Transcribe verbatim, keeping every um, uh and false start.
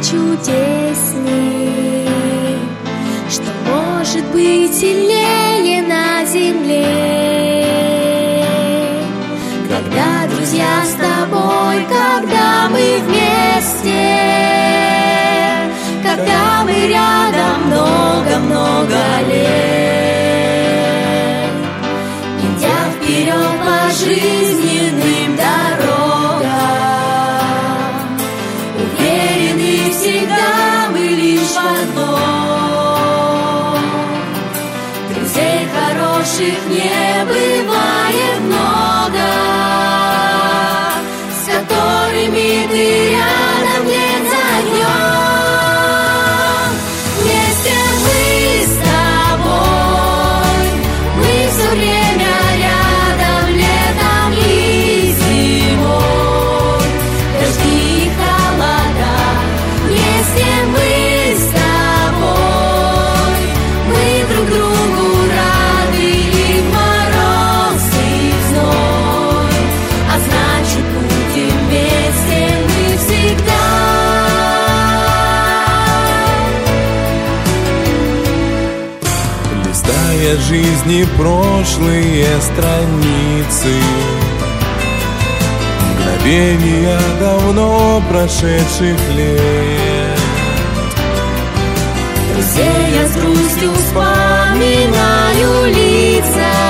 чудесней, что может быть сильнее на земле. Когда друзья с тобой, когда мы вместе, когда мы рядом много-много лет, идя вперед по жизненным дорогам, уверены всегда мы лишь в одном: друзей хороших не бывает много, с которыми ты рядом день за днем. Вместе мы с тобой, мы все время рядом, летом и зимой, дожди и холода. Вместе мы с тобой, мы друг другу рады и в мороз, и в зной, а значит будем вместе мы всегда. Листая жизни прошлые страницы, мгновения давно прошедших лет, Друзей я с грустью вспоминаю лица,